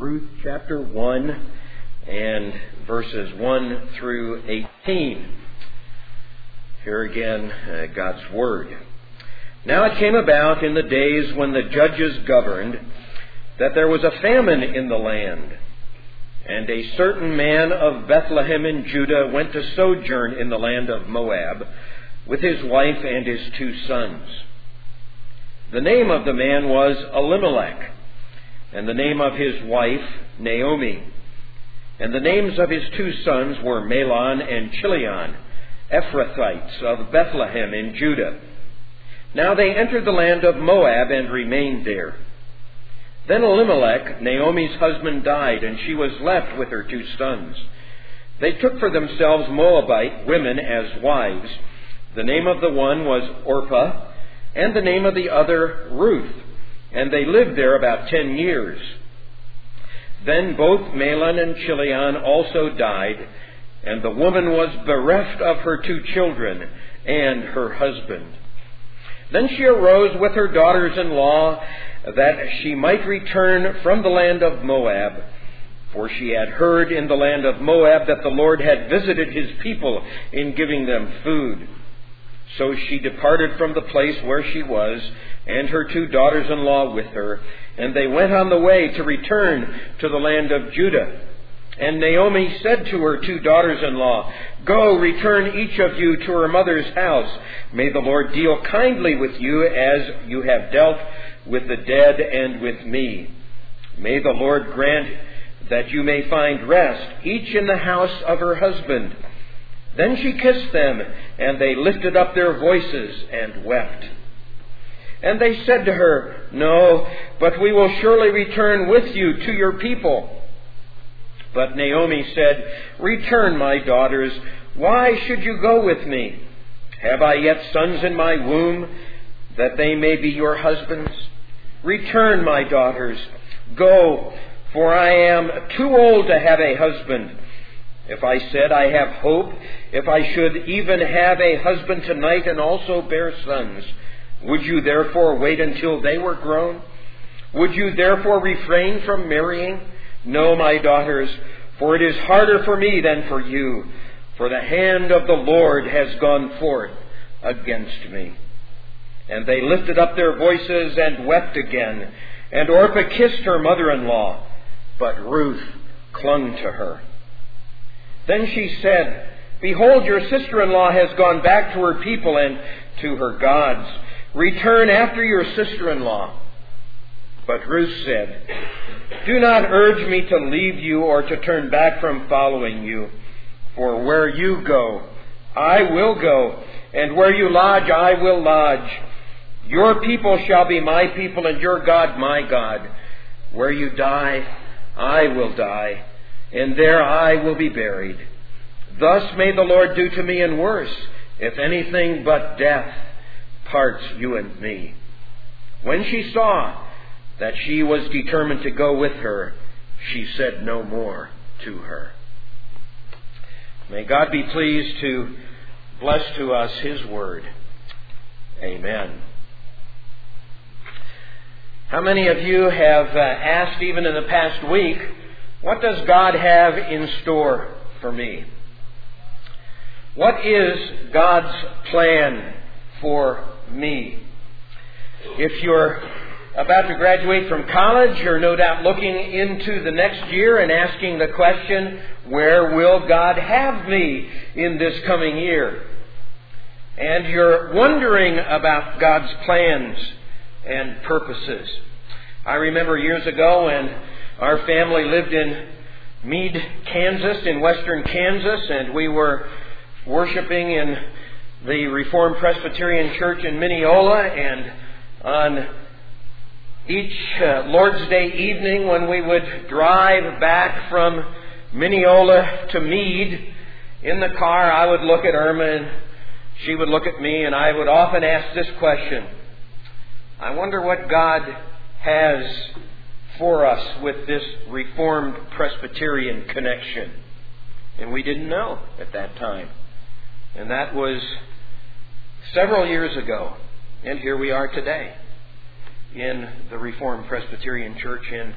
Ruth chapter 1 and verses 1 through 18. Here again, God's Word. Now it came about in the days when the judges governed that there was a famine in the land. And a certain man of Bethlehem in Judah went to sojourn in the land of Moab with his wife and his 2 sons. The name of the man was Elimelech, and the name of his wife Naomi. And the names of his 2 sons were Mahlon and Chilion, Ephrathites of Bethlehem in Judah. Now they entered the land of Moab and remained there. Then Elimelech, Naomi's husband, died, and she was left with her 2 sons. They took for themselves Moabite women as wives. The name of the one was Orpah, and the name of the other Ruth, and they lived there about 10 years. Then both Mahlon and Chilion also died, and the woman was bereft of her 2 children and her husband. Then she arose with her daughters-in-law that she might return from the land of Moab, for she had heard in the land of Moab that the Lord had visited his people in giving them food. So she departed from the place where she was, and her 2 daughters-in-law with her, and they went on the way to return to the land of Judah. And Naomi said to her 2 daughters-in-law, "Go, return each of you to her mother's house. May the Lord deal kindly with you as you have dealt with the dead and with me. May the Lord grant that you may find rest, each in the house of her husband." Then she kissed them, and they lifted up their voices and wept. And they said to her, "No, but we will surely return with you to your people." But Naomi said, "Return, my daughters. Why should you go with me? Have I yet sons in my womb, that they may be your husbands? Return, my daughters. Go, for I am too old to have a husband. If I said I have hope, if I should even have a husband tonight and also bear sons, would you therefore wait until they were grown? Would you therefore refrain from marrying? No, my daughters, for it is harder for me than for you, for the hand of the Lord has gone forth against me." And they lifted up their voices and wept again. And Orpah kissed her mother-in-law, but Ruth clung to her. Then she said, "Behold, your sister-in-law has gone back to her people and to her gods. Return after your sister-in-law." But Ruth said, "Do not urge me to leave you or to turn back from following you. For where you go, I will go, and where you lodge, I will lodge. Your people shall be my people, and your God my God. Where you die, I will die, and there I will be buried. Thus may the Lord do to me and worse, if anything but death parts you and me." When she saw that she was determined to go with her, she said no more to her. May God be pleased to bless to us his word. Amen. How many of you have asked, even in the past week, what does God have in store for me? What is God's plan for me? If you're about to graduate from college, you're no doubt looking into the next year and asking the question, where will God have me in this coming year? And you're wondering about God's plans and purposes. I remember years ago when our family lived in Meade, Kansas, in western Kansas, and we were worshiping in the Reformed Presbyterian Church in Mineola, and on each Lord's Day evening when we would drive back from Mineola to Meade, in the car I would look at Irma and she would look at me, and I would often ask this question: I wonder what God has for us with this Reformed Presbyterian connection. And we didn't know at that time. And that was several years ago. And here we are today in the Reformed Presbyterian Church in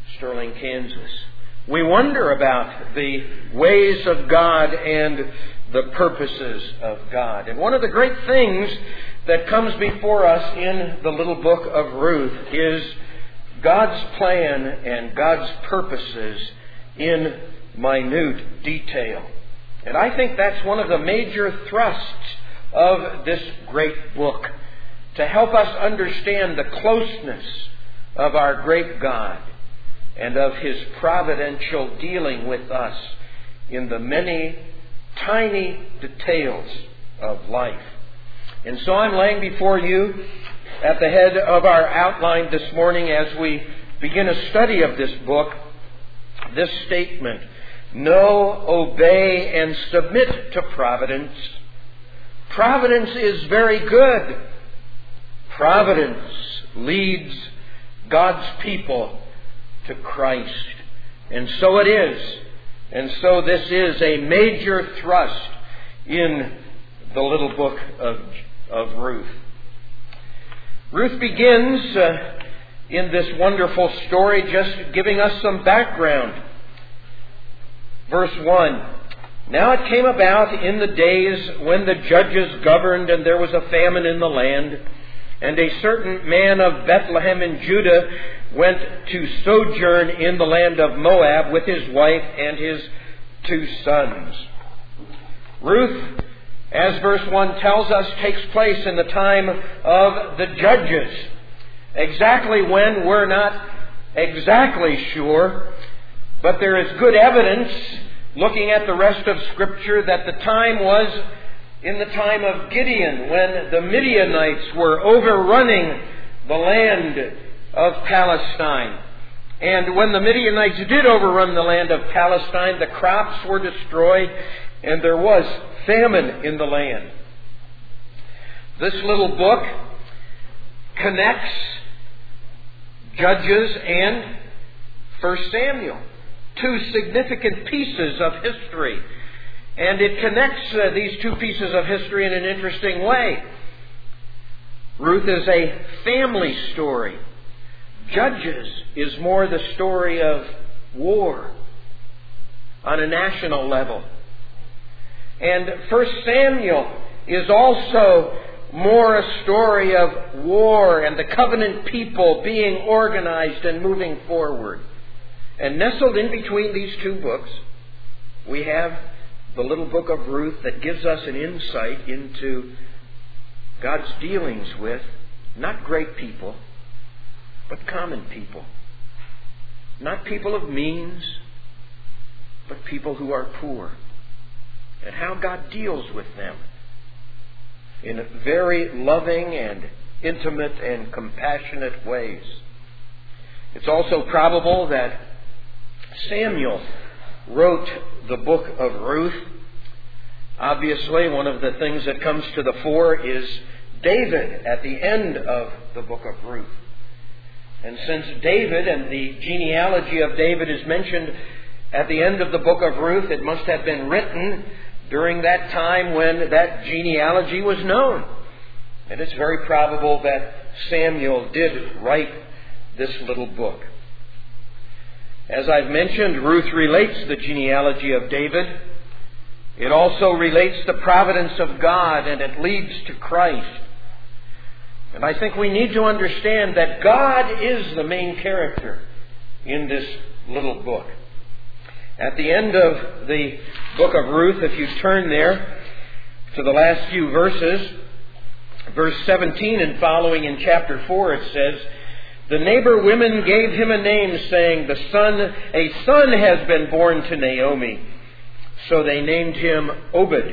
Sterling, Kansas. We wonder about the ways of God and the purposes of God. And one of the great things that comes before us in the little book of Ruth is God's plan and God's purposes in minute detail. And I think that's one of the major thrusts of this great book, to help us understand the closeness of our great God and of His providential dealing with us in the many tiny details of life. And so I'm laying before you at the head of our outline this morning, as we begin a study of this book, this statement: know, obey, and submit to providence. Providence is very good. Providence leads God's people to Christ. And so it is. And so this is a major thrust in the little book of Ruth. Ruth begins in this wonderful story just giving us some background. Verse 1. Now it came about in the days when the judges governed, and there was a famine in the land, and a certain man of Bethlehem in Judah went to sojourn in the land of Moab with his wife and his 2 sons. Ruth, as verse 1 tells us, takes place in the time of the judges. Exactly when, we're not exactly sure, but there is good evidence, looking at the rest of Scripture, that the time was in the time of Gideon, when the Midianites were overrunning the land of Palestine. And when the Midianites did overrun the land of Palestine, the crops were destroyed and there was famine in the land. This little book connects Judges and 1 Samuel, 2 significant pieces of history. And it connects these 2 pieces of history in an interesting way. Ruth is a family story. Judges is more the story of war on a national level. And 1 Samuel is also more a story of war and the covenant people being organized and moving forward. And nestled in between these 2 books, we have the little book of Ruth that gives us an insight into God's dealings with not great people, but common people. Not people of means, but people who are poor. And how God deals with them in very loving and intimate and compassionate ways. It's also probable that Samuel wrote the book of Ruth. Obviously, one of the things that comes to the fore is David at the end of the book of Ruth. And since David and the genealogy of David is mentioned at the end of the book of Ruth, it must have been written during that time when that genealogy was known. And it's very probable that Samuel did write this little book. As I've mentioned, Ruth relates the genealogy of David. It also relates the providence of God, and it leads to Christ. And I think we need to understand that God is the main character in this little book. At the end of the book of Ruth, if you turn there to the last few verses, verse 17 and following in chapter 4, it says, "The neighbor women gave him a name, saying, a son has been born to Naomi. So they named him Obed.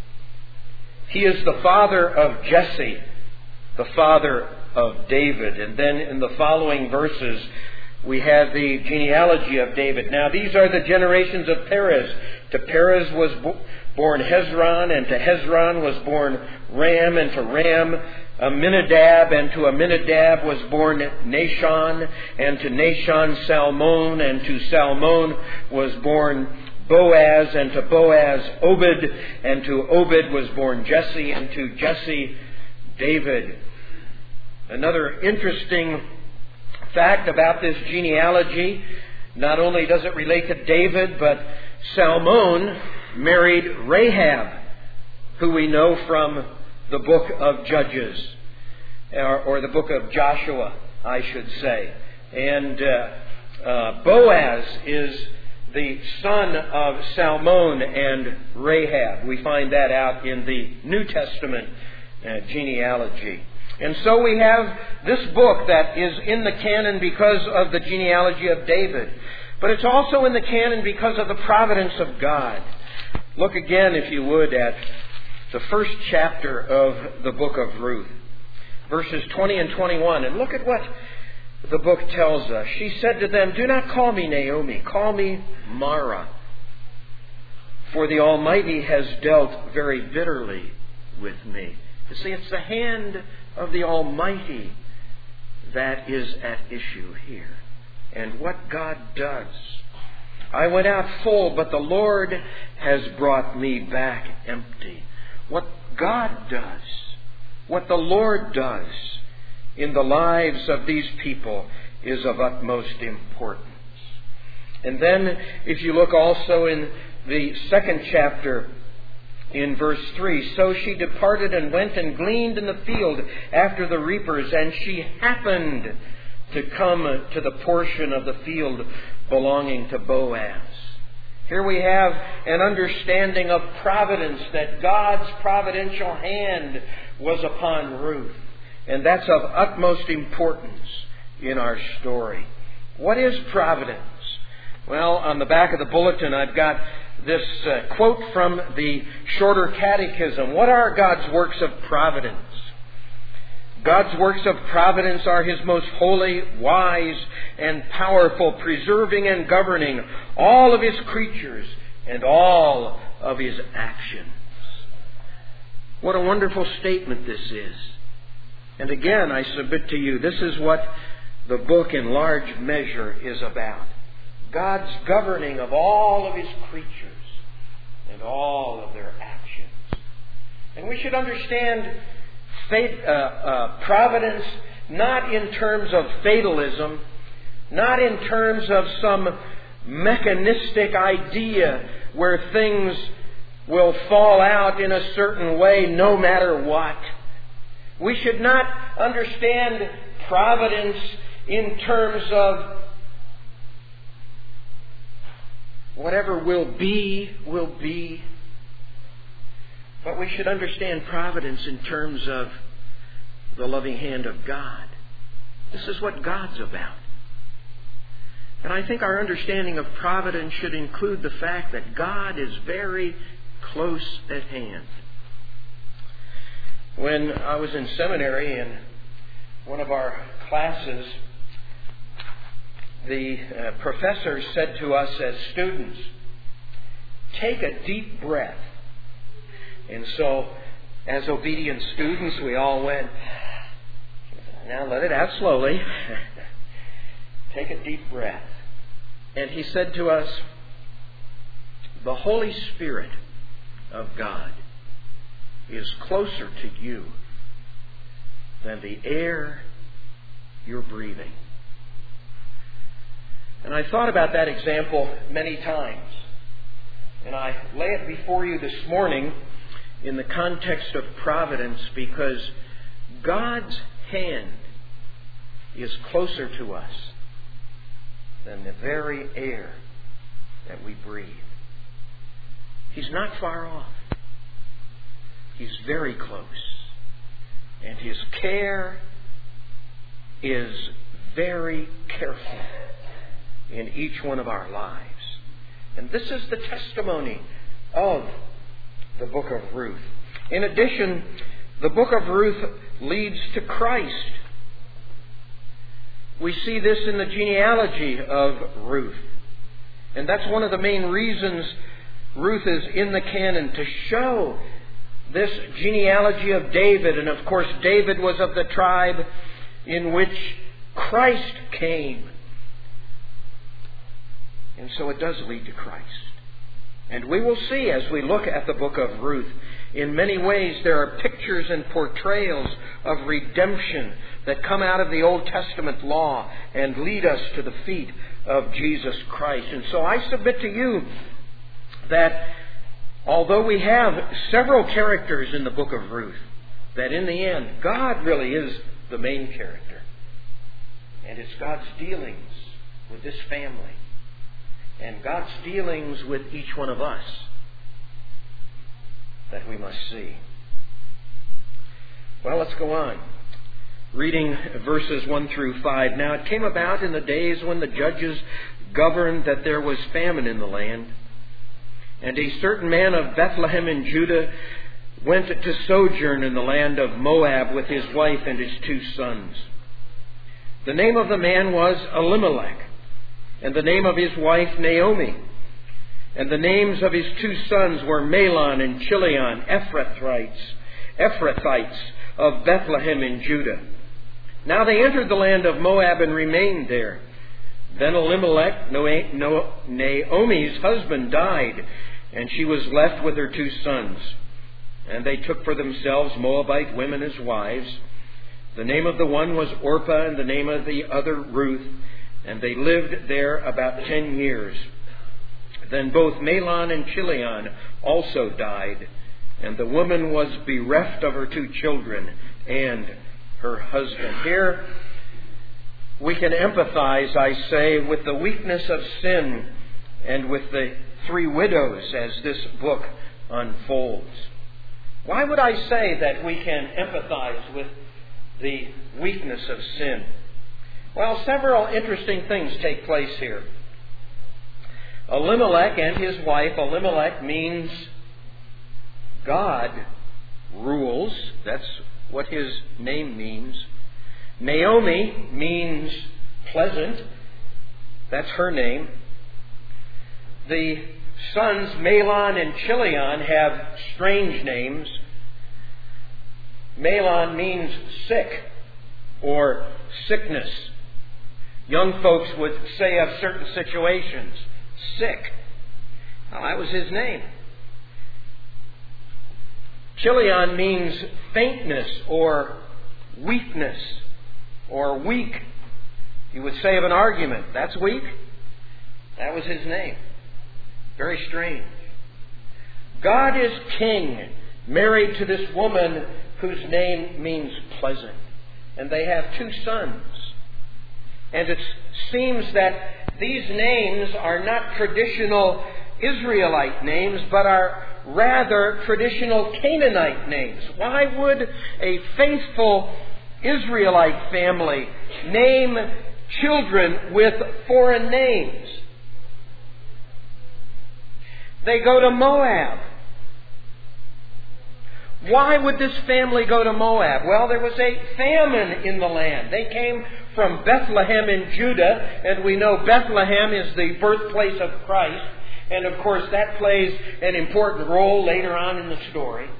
He is the father of Jesse, the father of David." And then in the following verses, we have the genealogy of David. Now these are the generations of Perez. To Perez was born Hezron, and to Hezron was born Ram, and to Ram Amminadab, and to Amminadab was born Nahshon, and to Nahshon Salmon, and to Salmon was born Boaz, and to Boaz Obed, and to Obed was born Jesse, and to Jesse David. Another interesting fact about this genealogy, not only does it relate to David, but Salmon married Rahab, who we know from the book of Judges, or the book of Joshua, I should say. And Boaz is the son of Salmon and Rahab. We find that out in the New Testament genealogy. And so we have this book that is in the canon because of the genealogy of David. But it's also in the canon because of the providence of God. Look again, if you would, at the first chapter of the book of Ruth, verses 20 and 21. And look at what the book tells us. She said to them, "Do not call me Naomi, call me Mara, for the Almighty has dealt very bitterly with me." You see, it's the hand of the Almighty that is at issue here. And what God does. I went out full, but the Lord has brought me back empty. What God does, what the Lord does in the lives of these people is of utmost importance. And then, if you look also in the second chapter, in verse 3, "So she departed and went and gleaned in the field after the reapers, and she happened to come to the portion of the field belonging to Boaz." Here we have an understanding of providence, that God's providential hand was upon Ruth. And that's of utmost importance in our story. What is providence? Well, on the back of the bulletin, I've got this quote from the Shorter Catechism. What are God's works of providence? God's works of providence are His most holy, wise, and powerful, preserving and governing all of His creatures and all of His actions. What a wonderful statement this is. And again, I submit to you, this is what the book in large measure is about. God's governing of all of His creatures and all of their actions. And we should understand providence not in terms of fatalism, not in terms of some mechanistic idea where things will fall out in a certain way no matter what. We should not understand providence in terms of whatever will be, will be. But we should understand providence in terms of the loving hand of God. This is what God's about. And I think our understanding of providence should include the fact that God is very close at hand. When I was in seminary, in one of our classes, the professor said to us as students, "Take a deep breath." And so, as obedient students, we all went, "Now let it out slowly." Take a deep breath. And he said to us, "The Holy Spirit of God is closer to you than the air you're breathing." And I thought about that example many times. And I lay it before you this morning in the context of providence, because God's hand is closer to us than the very air that we breathe. He's not far off. He's very close. And His care is very careful in each one of our lives. And this is the testimony of the book of Ruth. In addition, the book of Ruth leads to Christ. We see this in the genealogy of Ruth. And that's one of the main reasons Ruth is in the canon, to show this genealogy of David. And of course, David was of the tribe in which Christ came. And so it does lead to Christ. And we will see as we look at the book of Ruth In many ways, there are pictures and portrayals of redemption that come out of the Old Testament law and lead us to the feet of Jesus Christ. And so I submit to you that although we have several characters in the book of Ruth, that in the end, God really is the main character. And it's God's dealings with this family and God's dealings with each one of us that we must see. Well, let's go on. Reading verses 1 through 5. Now it came about in the days when the judges governed that there was famine in the land. And a certain man of Bethlehem in Judah went to sojourn in the land of Moab with his wife and his 2 sons. The name of the man was Elimelech, and the name of his wife Naomi. And the names of his 2 sons were Mahlon and Chilion, Ephrathites of Bethlehem in Judah. Now they entered the land of Moab and remained there. Then Elimelech, Naomi's husband, died, and she was left with her 2 sons. And they took for themselves Moabite women as wives. The name of the one was Orpah, and the name of the other Ruth, and they lived there about 10 years. Then both Mahlon and Chilion also died, and the woman was bereft of her 2 children and her husband. Here we can empathize, I say, with the weakness of sin and with the 3 widows as this book unfolds. Why would I say that we can empathize with the weakness of sin? Well, several interesting things take place here. Elimelech and his wife, Elimelech means God rules. That's what his name means. Naomi means pleasant. That's her name. The sons Mahlon and Chilion have strange names. Mahlon means sick or sickness. Young folks would say of certain situations, sick. Well, that was his name. Chilion means faintness or weakness or weak. You would say of an argument, that's weak. That was his name. Very strange. God is king, married to this woman whose name means pleasant. And they have 2 sons. And it seems that these names are not traditional Israelite names, but are rather traditional Canaanite names. Why would a faithful Israelite family name children with foreign names? They go to Moab. Why would this family go to Moab? Well, there was a famine in the land. They came from Bethlehem in Judah, and we know Bethlehem is the birthplace of Christ. And of course, that plays an important role later on in the story.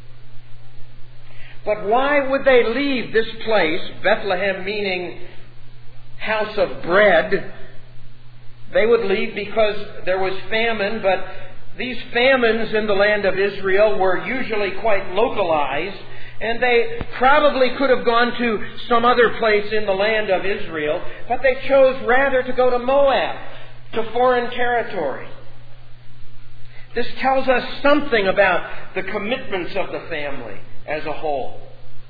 But why would they leave this place, Bethlehem meaning house of bread? They would leave because there was famine, but these famines in the land of Israel were usually quite localized, and they probably could have gone to some other place in the land of Israel, but they chose rather to go to Moab, to foreign territory. This tells us something about the commitments of the family as a whole.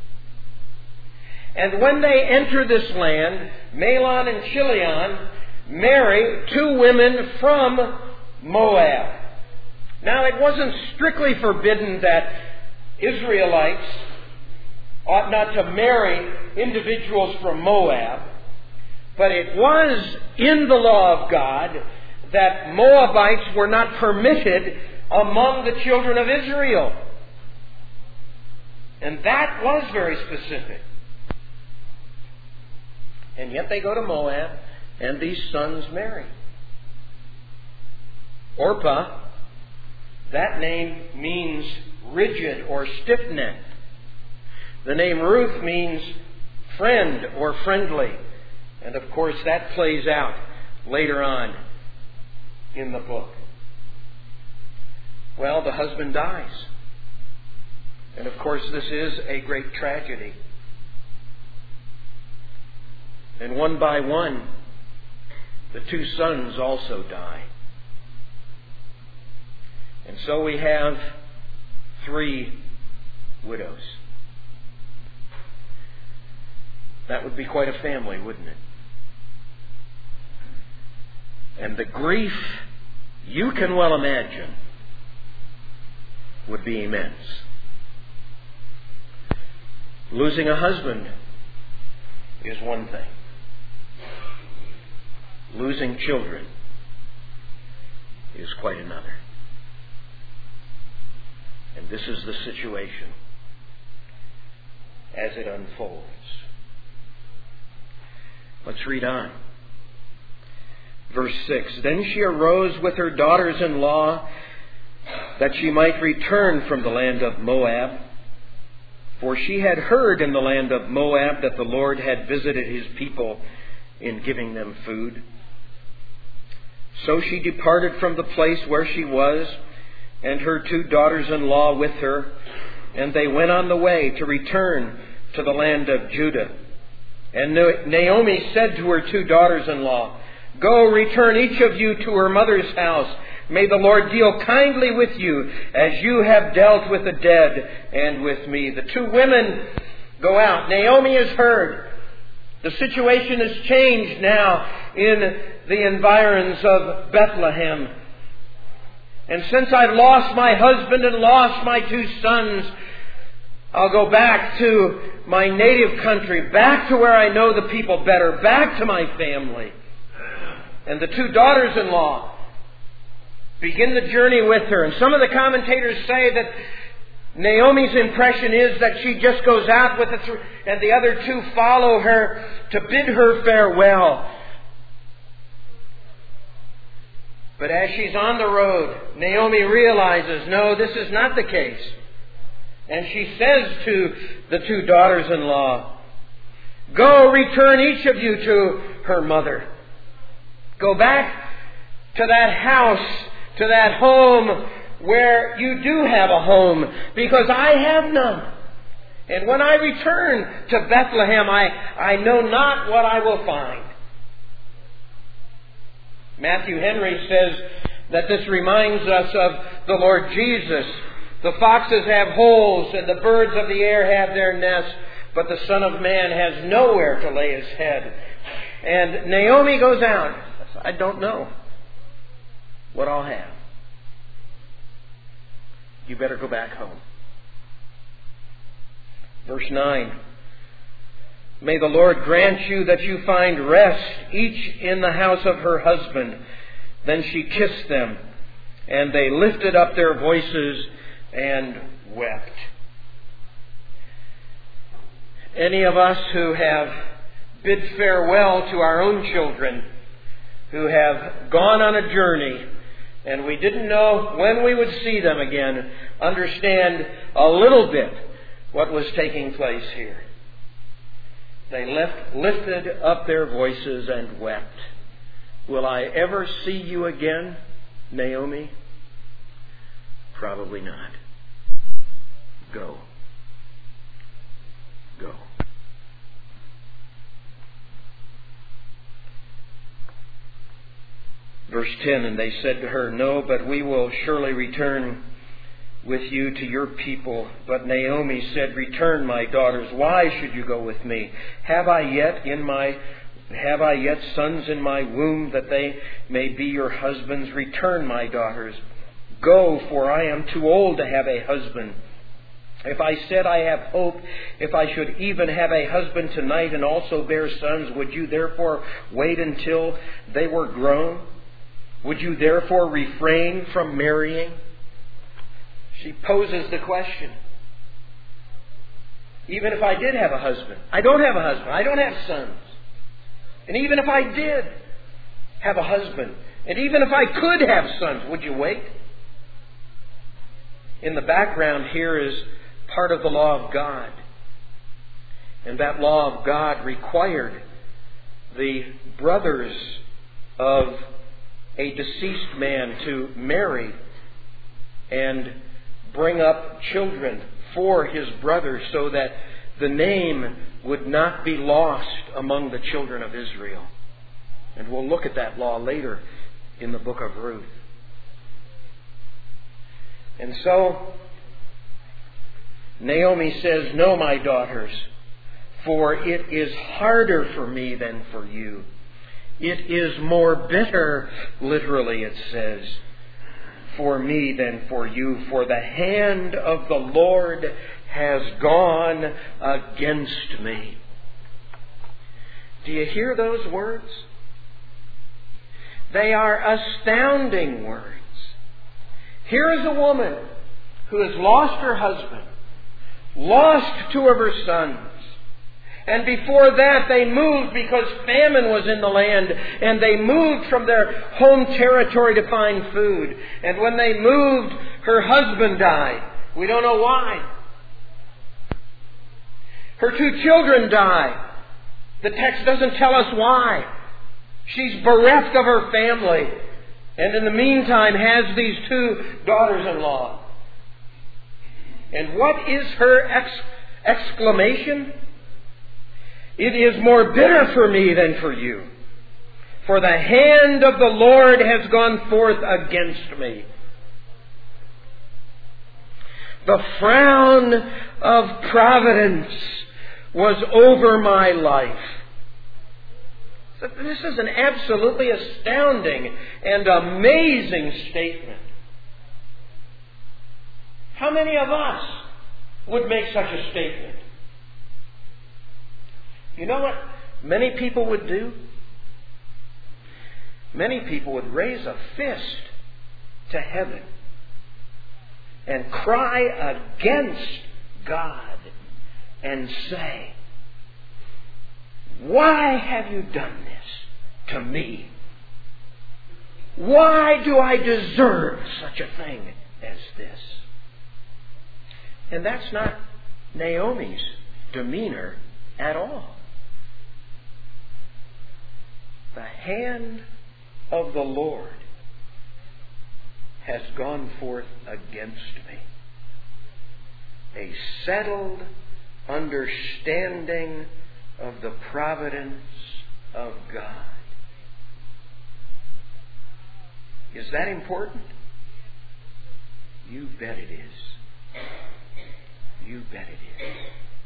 And when they enter this land, Mahlon and Chilion marry 2 women from Moab. Now, it wasn't strictly forbidden that Israelites ought not to marry individuals from Moab, but it was in the law of God that Moabites were not permitted among the children of Israel. And that was very specific. And yet they go to Moab, and these sons marry. Orpah, that name means rigid or stiff-necked. The name Ruth means friend or friendly. And of course that plays out later on in the book. Well, the husband dies. And of course, this is a great tragedy. And one by one, the two sons also die. And so we have 3 widows. That would be quite a family, wouldn't it? And the grief, you can well imagine, would be immense. Losing a husband is one thing. Losing children is quite another. And this is the situation as it unfolds. Let's read on. Verse 6, Then she arose with her daughters-in-law that she might return from the land of Moab. For she had heard in the land of Moab that the Lord had visited His people in giving them food. So she departed from the place where she was, and her 2 daughters-in-law with her, and they went on the way to return to the land of Judah. And Naomi said to her 2 daughters-in-law, Go, return each of you to her mother's house. May the Lord deal kindly with you, as you have dealt with the dead and with me. The 2 women go out. Naomi has heard. The situation has changed now in the environs of Bethlehem. And since I've lost my husband and lost my 2 sons, I'll go back to my native country, back to where I know the people better, back to my family. And the 2 daughters-in-law begin the journey with her. And some of the commentators say that Naomi's impression is that she just goes out with and the other 2 follow her to bid her farewell. But as she's on the road, Naomi realizes, no, this is not the case. And she says to the 2 daughters-in-law, Go, return each of you to her mother. Go back to that house, to that home where you do have a home, because I have none. And when I return to Bethlehem, I know not what I will find. Matthew Henry says that this reminds us of the Lord Jesus. The foxes have holes and the birds of the air have their nests, but the Son of Man has nowhere to lay His head. And Naomi goes out. I don't know what I'll have. You better go back home. Verse 9. May the Lord grant you that you find rest, each in the house of her husband. Then she kissed them, and they lifted up their voices and wept. Any of us who have bid farewell to our own children, who have gone on a journey, and we didn't know when we would see them again, understand a little bit what was taking place here. They lifted up their voices and wept. Will I ever see you again, Naomi? Probably not. Go. Go. Verse 10, And they said to her, No, but we will surely return with you to your people. But Naomi said, Return, my daughters. Why should you go with me? Have I yet sons in my womb, that they may be your husbands? Return, my daughters. Go, for I am too old to have a husband. If I said I have hope, if I should even have a husband tonight and also bear sons, would you therefore wait until they were grown? Would you therefore refrain from marrying? She poses the question. Even if I did have a husband, I don't have a husband, I don't have sons. And even if I did have a husband, and even if I could have sons, would you wait? In the background here is part of the law of God. And that law of God required the brothers of a deceased man to marry and bring up children for his brother so that the name would not be lost among the children of Israel. And we'll look at that law later in the book of Ruth. And so, Naomi says, "No, my daughters, for it is harder for me than for you. It is more bitter," literally it says, "for me than for you. For the hand of the Lord has gone against me." Do you hear those words? They are astounding words. Here is a woman who has lost her husband, lost two of her sons. And before that, they moved because famine was in the land. And they moved from their home territory to find food. And when they moved, her husband died. We don't know why. Her two children died. The text doesn't tell us why. She's bereft of her family. And in the meantime has these two daughters-in-law. And what is her exclamation? "It is more bitter for me than for you. For the hand of the Lord has gone forth against me." The frown of providence was over my life. This is an absolutely astounding and amazing statement. How many of us would make such a statement? You know what many people would do? Many people would raise a fist to heaven and cry against God and say, "Why have you done this to me? Why do I deserve such a thing as this?" And that's not Naomi's demeanor at all. The hand of the Lord has gone forth against me. A settled understanding of the providence of God. Is that important? You bet it is. You bet it is.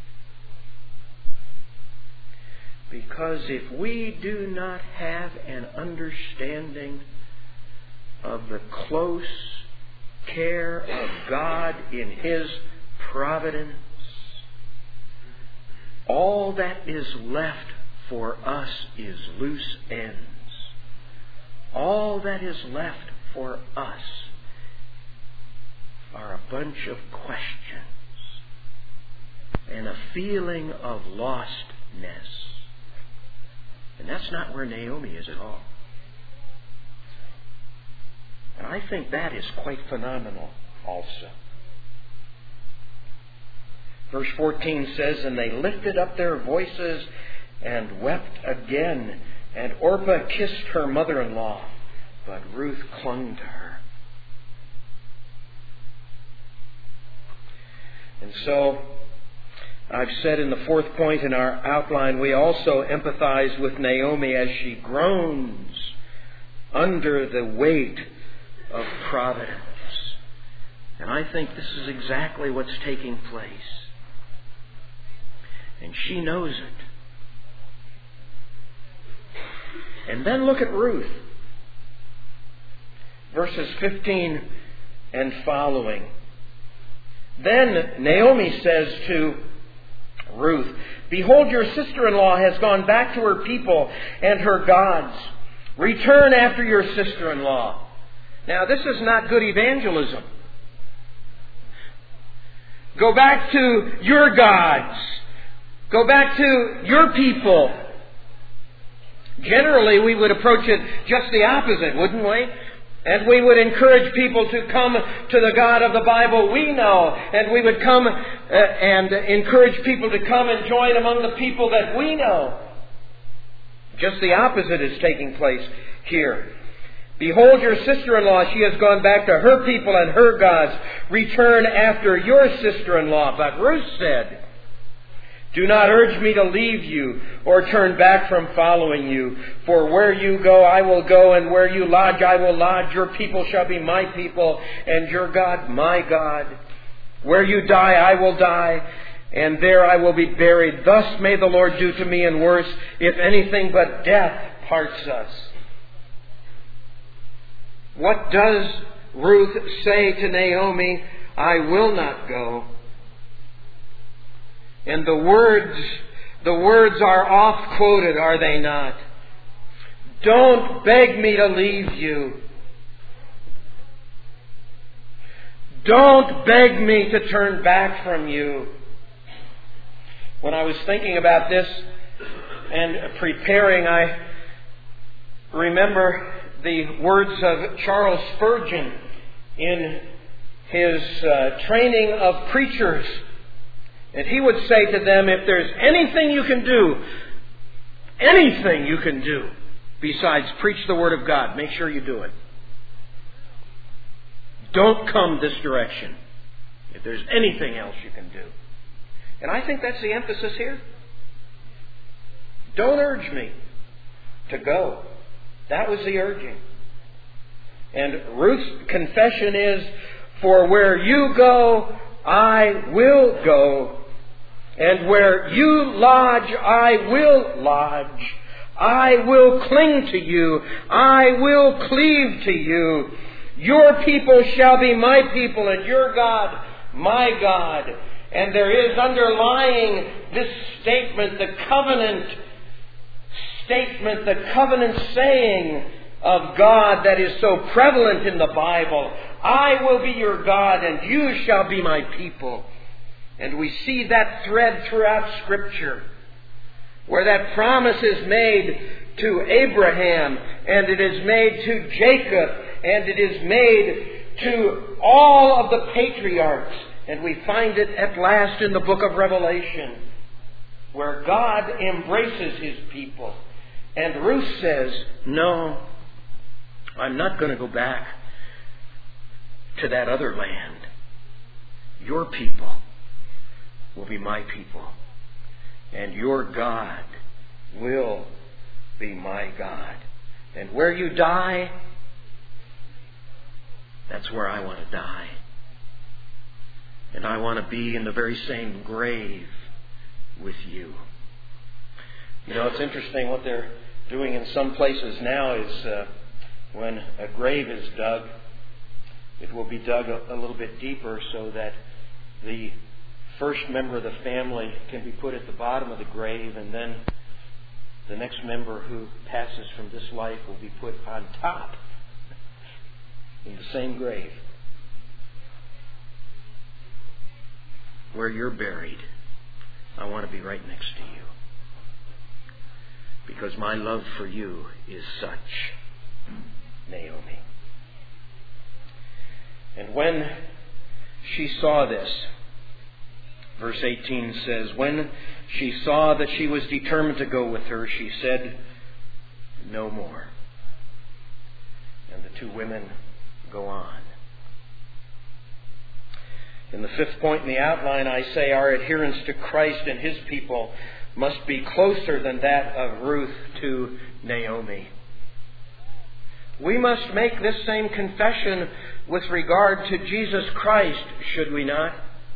Because if we do not have an understanding of the close care of God in His providence, all that is left for us is loose ends. All that is left for us are a bunch of questions and a feeling of lostness. And that's not where Naomi is at all. And I think that is quite phenomenal also. Verse 14 says, "And they lifted up their voices and wept again. And Orpah kissed her mother-in-law, but Ruth clung to her." And so, I've said in the fourth point in our outline, we also empathize with Naomi as she groans under the weight of providence. And I think this is exactly what's taking place. And she knows it. And then look at Ruth. Verses 15 and following. Then Naomi says to Ruth, "Behold, your sister-in-law has gone back to her people and her gods. Return after your sister-in-law." Now, this is not good evangelism. Go back to your gods. Go back to your people. Generally, we would approach it just the opposite, wouldn't we? And we would encourage people to come to the God of the Bible we know. And we would come and encourage people to come and join among the people that we know. Just the opposite is taking place here. Behold, your sister-in-law, she has gone back to her people and her gods. Return after your sister-in-law. But Ruth said, do not urge me to leave you or turn back from following you. For where you go, I will go, and where you lodge, I will lodge. Your people shall be my people, and your God, my God. Where you die, I will die, and there I will be buried. Thus may the Lord do to me, and worse, if anything but death parts us. What does Ruth say to Naomi? I will not go. And the words are oft quoted, are they not? Don't beg me to leave you. Don't beg me to turn back from you. When I was thinking about this and preparing, I remember the words of Charles Spurgeon in his training of preachers. And he would say to them, if there's anything you can do besides preach the Word of God, make sure you do it. Don't come this direction if there's anything else you can do. And I think that's the emphasis here. Don't urge me to go. That was the urging. And Ruth's confession is, for where you go, I will go. And where you lodge, I will lodge. I will cling to you. I will cleave to you. Your people shall be my people, and your God, my God. And there is underlying this statement, the covenant statement, the covenant saying of God that is so prevalent in the Bible. I will be your God, and you shall be my people. And we see that thread throughout Scripture, where that promise is made to Abraham, and it is made to Jacob, and it is made to all of the patriarchs. And we find it at last in the book of Revelation, where God embraces His people. And Ruth says, no, I'm not going to go back to that other land. Your people will be my people, and your God will be my God. And where you die, that's where I want to die. And I want to be in the very same grave with you. You know, it's interesting what they're doing in some places now is when a grave is dug, it will be dug a little bit deeper so that the first member of the family can be put at the bottom of the grave, and then the next member who passes from this life will be put on top in the same grave. Where you're buried, I want to be right next to you, because my love for you is such, Naomi. And when she saw this, verse 18 says, when she saw that she was determined to go with her, she said, no more. And the two women go on. In the fifth point in the outline, I say our adherence to Christ and His people must be closer than that of Ruth to Naomi. We must make this same confession with regard to Jesus Christ, should we not?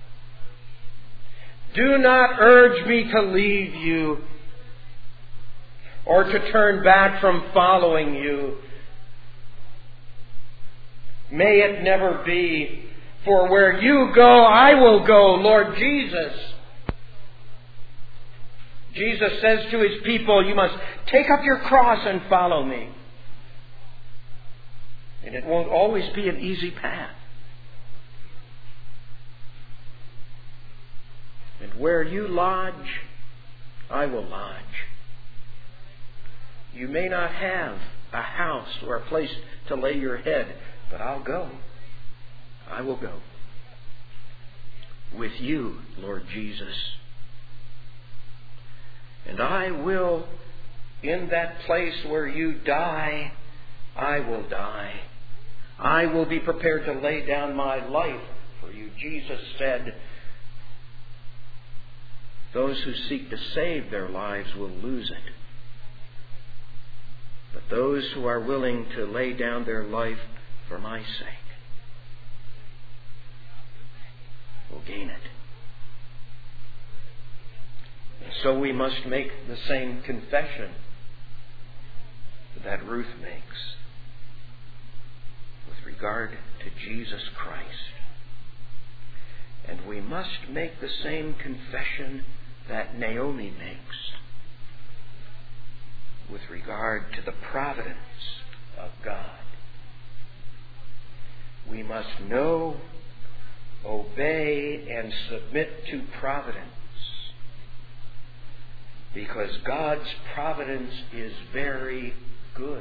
Do not urge me to leave you or to turn back from following you. May it never be. For where you go, I will go, Lord Jesus. Jesus says to His people, you must take up your cross and follow me. And it won't always be an easy path. And where you lodge, I will lodge. You may not have a house or a place to lay your head, but I'll go. I will go with you, Lord Jesus. And I will, in that place where you die, I will die. I will be prepared to lay down my life for you. Jesus said, those who seek to save their lives will lose it. But those who are willing to lay down their life for my sake will gain it. And so we must make the same confession that Ruth makes with regard to Jesus Christ. And we must make the same confession that Naomi makes with regard to the providence of God. We must know, obey, and submit to providence, because God's providence is very good.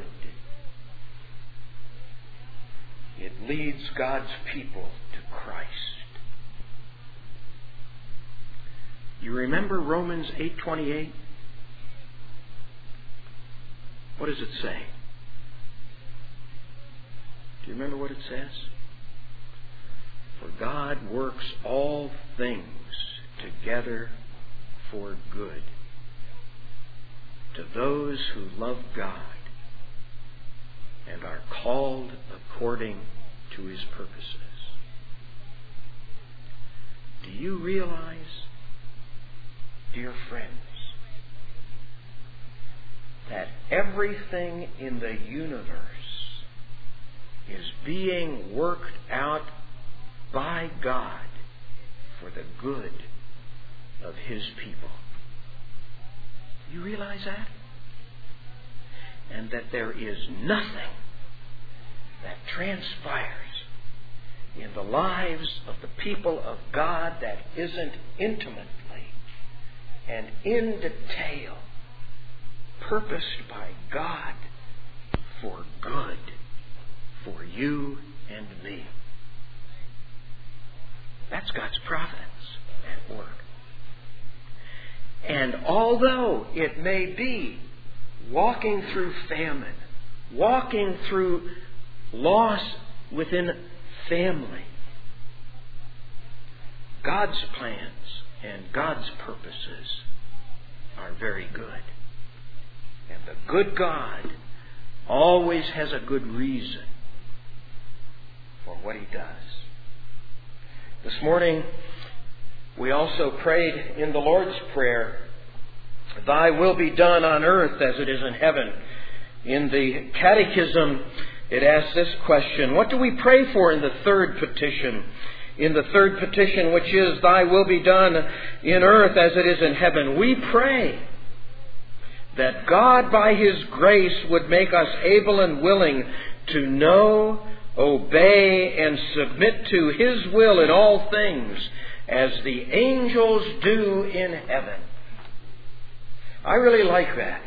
It leads God's people to Christ. You remember Romans 8:28? What does it say? Do you remember what it says? For God works all things together for good to those who love God and are called according to His purposes. Do you realize, dear friends, that everything in the universe is being worked out by God for the good of His people? You realize that? And that there is nothing that transpires in the lives of the people of God that isn't intimately and in detail purposed by God for good for you and me. That's God's providence at work. And although it may be walking through famine, walking through loss within family, God's plans and God's purposes are very good. And the good God always has a good reason for what He does. This morning, we also prayed in the Lord's Prayer, Thy will be done on earth as it is in heaven. In the Catechism, it asks this question: what do we pray for in the third petition? In the third petition, which is, Thy will be done in earth as it is in heaven, we pray that God by His grace would make us able and willing to know, obey, and submit to His will in all things, as the angels do in heaven. I really like that.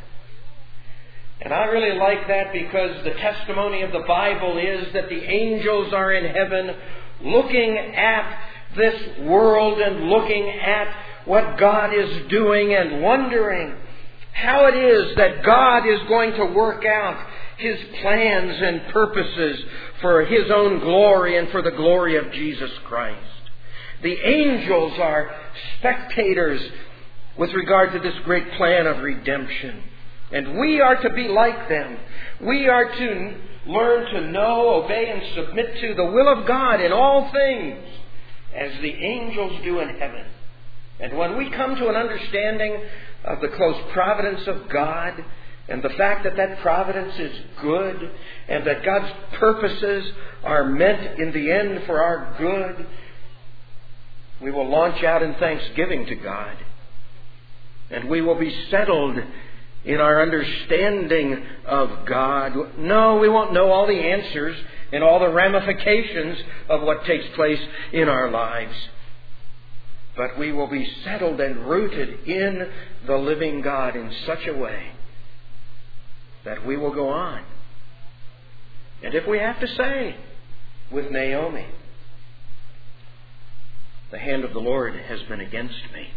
And I really like that because the testimony of the Bible is that the angels are in heaven looking at this world and looking at what God is doing and wondering how it is that God is going to work out His plans and purposes for His own glory and for the glory of Jesus Christ. The angels are spectators with regard to this great plan of redemption. And we are to be like them. We are to learn to know, obey, and submit to the will of God in all things, as the angels do in heaven. And when we come to an understanding of the close providence of God, and the fact that that providence is good, and that God's purposes are meant in the end for our good, we will launch out in thanksgiving to God. And we will be settled in our understanding of God. No, we won't know all the answers and all the ramifications of what takes place in our lives. But we will be settled and rooted in the living God in such a way that we will go on. And if we have to say, with Naomi, the hand of the Lord has been against me,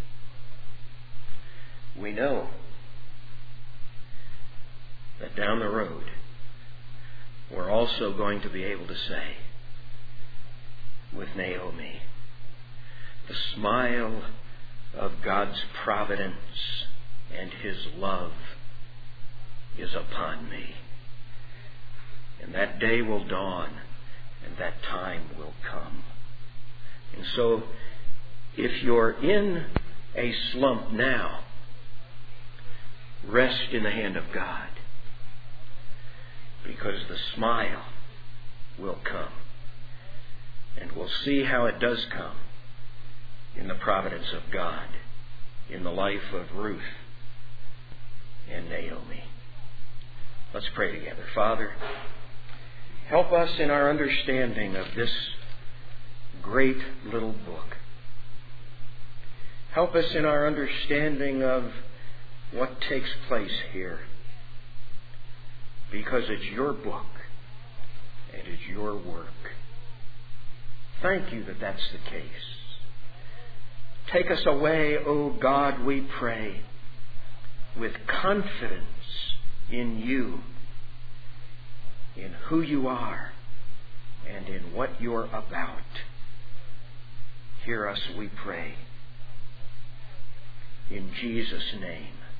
we know that down the road, we're also going to be able to say with Naomi, the smile of God's providence and His love is upon me. And that day will dawn, and that time will come. And so, if you're in a slump now, rest in the hand of God, because the smile will come. And we'll see how it does come in the providence of God, in the life of Ruth and Naomi. Let's pray together. Father, help us in our understanding of this great little book. Help us in our understanding of what takes place here, because it's your book and it's your work. Thank you that that's the case. Take us away, O God, we pray, with confidence in you, in who you are, and in what you're about. Hear us, we pray. In Jesus' name.